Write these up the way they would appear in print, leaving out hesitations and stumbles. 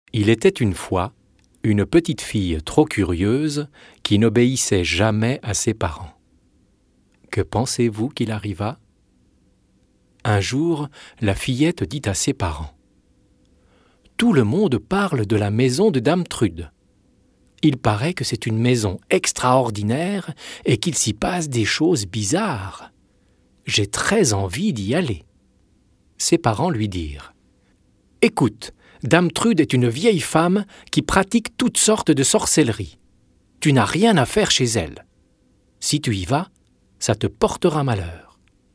Il était une fois une petite fille trop curieuse qui n'obéissait jamais à ses parents. Que pensez-vous qu'il arriva ? Un jour, la fillette dit à ses parents : « Tout le monde parle de la maison de Dame Trude. Il paraît que c'est une maison extraordinaire et qu'il s'y passe des choses bizarres. J'ai très envie d'y aller. » Ses parents lui dirent : « Écoute, Dame Trude est une vieille femme qui pratique toutes sortes de sorcelleries. Tu n'as rien à faire chez elle. Si tu y vas, ça te portera malheur. »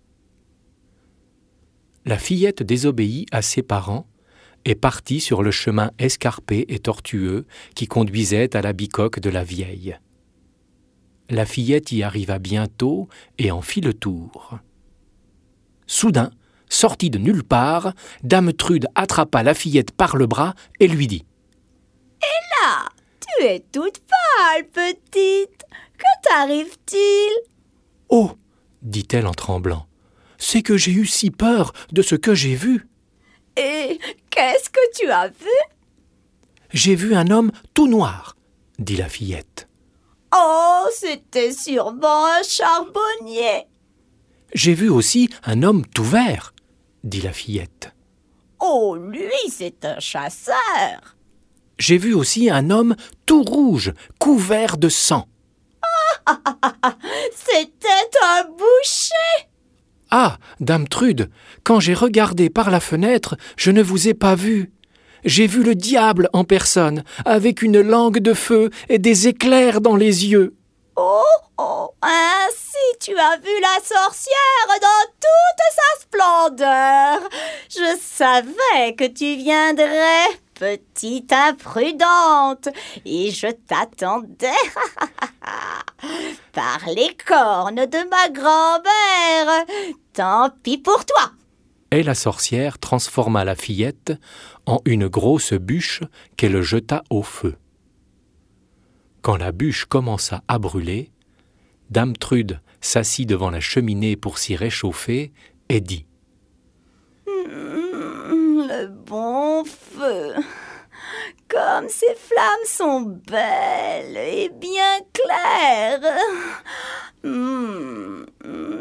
La fillette désobéit à ses parents et partit sur le chemin escarpé et tortueux qui conduisait à la bicoque de la vieille. La fillette y arriva bientôt et en fit le tour. Soudain, sortie de nulle part, Dame Trude attrapa la fillette par le bras et lui dit : « Là, tu es toute pâle, petite. Que t'arrive-t-il ?»« Oh !» dit-elle en tremblant. « C'est que j'ai eu si peur de ce que j'ai vu. » »« Et qu'est-ce que tu as vu ?»« J'ai vu un homme tout noir, » dit la fillette. »« Oh, c'était sûrement un charbonnier. »« J'ai vu aussi un homme tout vert, » dit la fillette. »« Oh, lui, c'est un chasseur. »« J'ai vu aussi un homme tout rouge, couvert de sang. »« C'était un boucher. »« Ah, Dame Trude, quand j'ai regardé par la fenêtre, je ne vous ai pas vu. J'ai vu le diable en personne, avec une langue de feu et des éclairs dans les yeux. »« Oh, ainsi tu as vu la sorcière dans toute sa splendeur. Je savais que tu viendrais, petite imprudente, et je t'attendais. Par les cornes de ma grand-mère, tant pis pour toi. » Et la sorcière transforma la fillette en une grosse bûche qu'elle jeta au feu. Quand la bûche commença à brûler, Dame Trude s'assit devant la cheminée pour s'y réchauffer et dit : « Le bon feu, comme ces flammes sont belles et bien claires.